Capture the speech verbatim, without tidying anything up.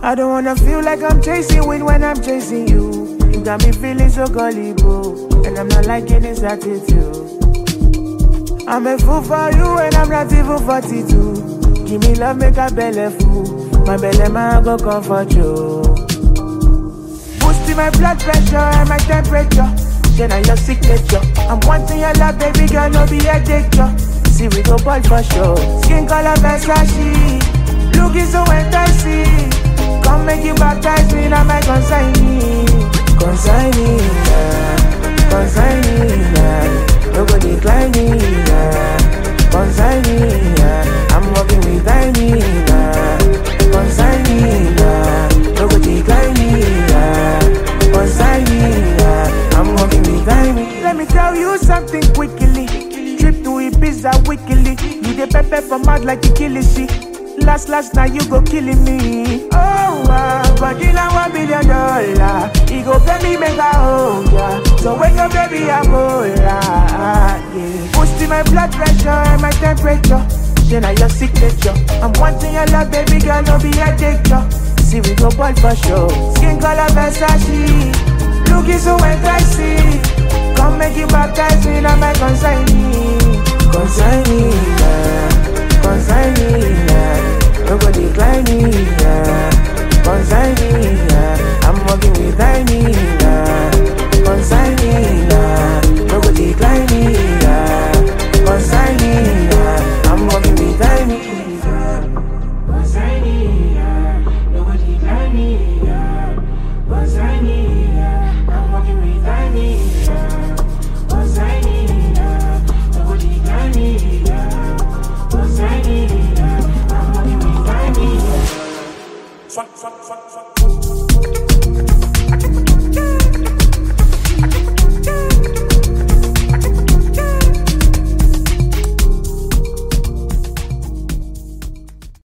I don't wanna feel like I'm chasing wind when I'm chasing you. You got me feeling so gullible, and I'm not liking this attitude. I'm a fool for you and I'm not even forty-two. Give me love, make a belly full. My belly man go comfort you. Boosting my blood pressure and my temperature. Then I your signature. I'm wanting your love, baby girl, no be a danger. See we go ball for sure. Skin color Versace, looking so enticing. Come make you baptize me, now my consignee. Consignee, yeah. Consignee, yeah. No go decline me, yeah. Consignee, yeah. I'm working with tiny, yeah. Consignee, yeah. No go decline me, yeah. Consignee, yeah. I'm working with tiny. Let me tell you something quickly. Trip to Ibiza weekly. You the pepper from mouth like you kill it. Last, last night you go killing me. Oh, uh, but you know one billion dollar. He go pay me make a home, yeah. So wake up, baby, I'm all yeah. Boosting my blood pressure and my temperature. Then I your signature. I'm wanting your love, baby girl, no be a danger. See we go ball for sure. Skin color Versace, looking so enticing. Come make you baptize me, now my consignee. Consignee, yeah. Consignee, yeah. No go decline me, yeah. Consignee, yeah. I'm working with tiny, yeah. Consignee, yeah. No go decline me, yeah. Consignee, yeah. I'm working with tiny, yeah. Consignee, yeah. No go decline me, yeah. Consignee, yeah. I'm working with tiny, yeah. Consignee, yeah. No go decline me, yeah. Consignee, yeah. I'm working with tiny, yeah. Fuck, fuck, fuck, fuck.